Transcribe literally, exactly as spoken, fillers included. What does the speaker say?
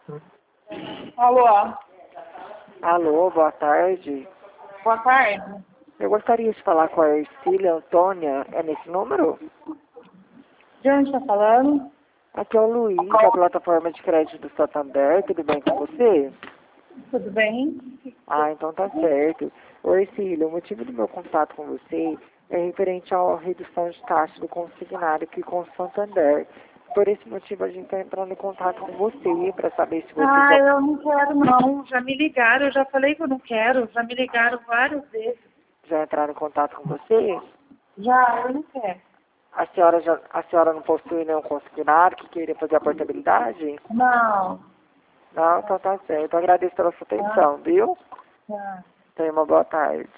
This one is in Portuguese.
Alô? Alô, boa tarde. Boa tarde. Eu gostaria de falar com a Ercília Antônia. É nesse número? De onde está falando? Aqui é o Luiz, da plataforma de crédito do Santander. Tudo bem com você? Tudo bem? Ah, então tá certo. Ô, Ercília, o motivo do meu contato com você é referente à redução de taxa do consignado aqui com o Santander. Por esse motivo, a gente está entrando em contato com você para saber se você Ah, já, eu não quero não. Já me ligaram, eu já falei que eu não quero. Já me ligaram várias vezes. já entraram em contato com você. Já, eu não quero. A senhora, já, a senhora não possui nenhum consignado que queira fazer a portabilidade? Não. Não, então tá certo. Eu agradeço pela sua Tá? atenção, viu? Tá. Tenha uma boa tarde.